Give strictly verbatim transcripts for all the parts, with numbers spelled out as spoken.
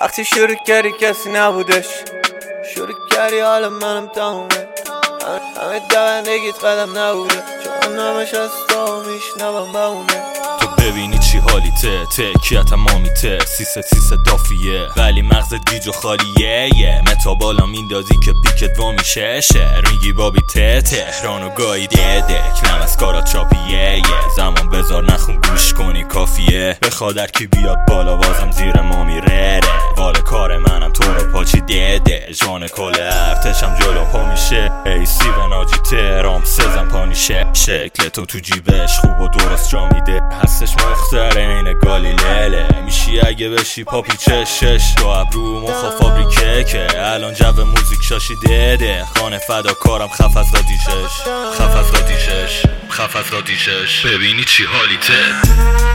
وقتی شروع کردی کسی نبودش، شروع کردی حالا منم تمومه. همه دوندگیت قدم نبوده، چون نامش از تو میشنوم بمونه. تو ببینی چی حالیته، تکیه تمامیته، سیست سیست دافیه، ولی مغزت گیج و خالیه. یه متا بالا میندازی که پیکت وا میشه. شهر میگی بابی ته تهرانو گاهی دیده، کنم از کارات چاپیه. یه زمان بذار نخون گوش کنی کافیه. بخواد در کی بیاد بالا بازم زیر ما میره. وال کار منم تو رو پاچی دیده، جان کل هفتشم جلو پا میشه. ای سی و ناجی تهرام سزن پانیشه. شکل تو تو جیبش خوب و درست جا میده، هستش مختره این گالیله. میشی اگه بشی پاپی چشش، دو ابرو مخا فابریکه که الان جو موزیک شاشی دیده. خانه فدا کارم خف از رادیشش، خف از رادیشش، خف از رادیشش. ببینی چی حالیته.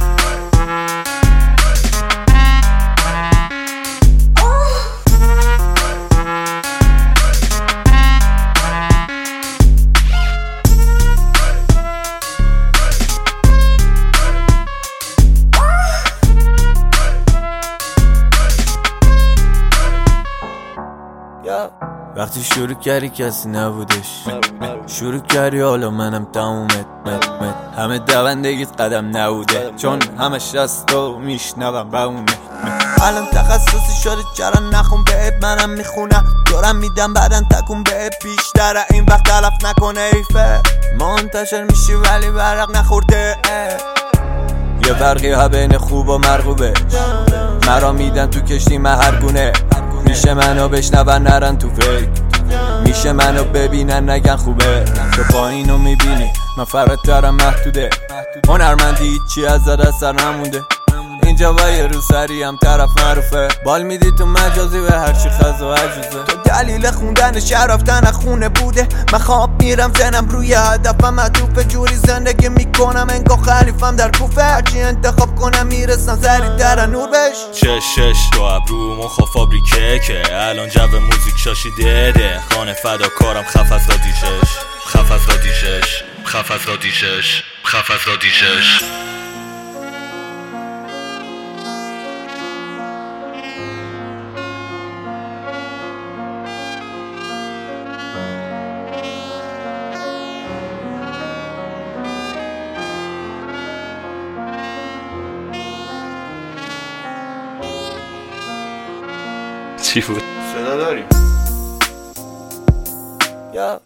وقتی شروع کردی کسی نبودش، شروع کردی حالا منم تمومت. همه دوندگیت قدم نبوده، چون همش از تو میشنوم بمونه. الان تخصصی شده چرا نخون بهت، منم میخونم دارم میدم بعدن تکون بهت. بیشتر این وقت تلف نکنه ایفه، منتشر میشی ولی برق نخورده. یه فرقی ها بین خوب و مرغوبه، مرا میدن تو کشتی من هر گونه. میشه منو بشنون نرن تو فکر، میشه منو ببینن نگن خوبه. تو پایینو میبینی من فراترم محدوده، هنرمندی هیچی از اثر نمونده. اینجا وای رو سری هم طرف معروفه، بال میدی تو مجازی به هر چی خز و عجوزه. تو دلیل خوندن شهر رفتن خونه بوده، من خواب میرم زنم روی هدفم معطوفه. جوری زندگی میکنم انگار خلیفم در کوفه، هرچی انتخاب کنم میرسم سری در نور بش. چشش دو ابرو مخا فابریکه که الان جو موزیک شاشی دیده. خانه فدا کارم خف از رادیشش، خف از رادیشش، خف از رادیشش، خف از رادیشش. چی بود؟ صدا داریم یا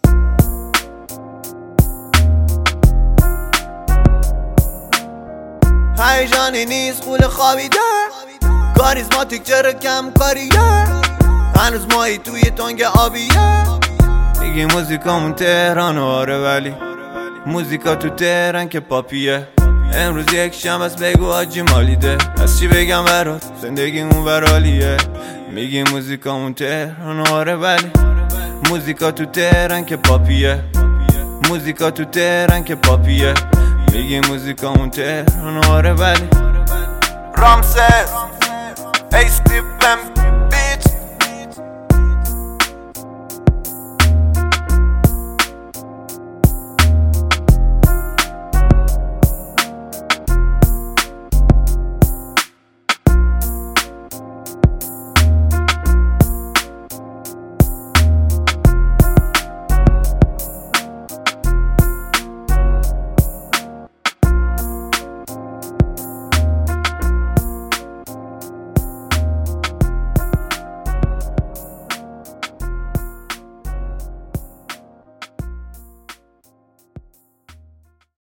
هیجانی نیست خول خوابیده، کاریزماتیک چرا کم کاریه. هنوز مایی توی تنگ آبیه. میگی موزیکامون تهران آره، ولی موزیکا تو تهران که پاپیه. امروز یک شم از بگو آجی مالیده، از چی بگم برات زندگیمون برالیه. میگی موزیکامون تهران آره، ولی موزیکا تو تهران که پاپیه. موزیکا تو تهران که پاپیه. میگی موزیکامون تهران آره، ولی رامسس ای استیپم